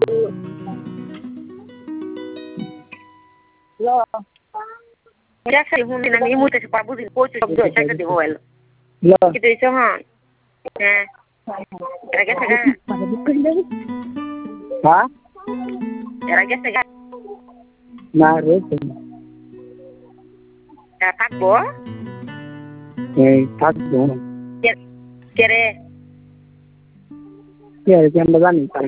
Lo. Ya sai hun ni nang imu te pa bu din ko chu do cha ka de hoel Lo. ki de cha ha era que se ga Hả? era que se ga Na rớt rồi. tak bo Thắt đúng không? kere Cái này em đã dặn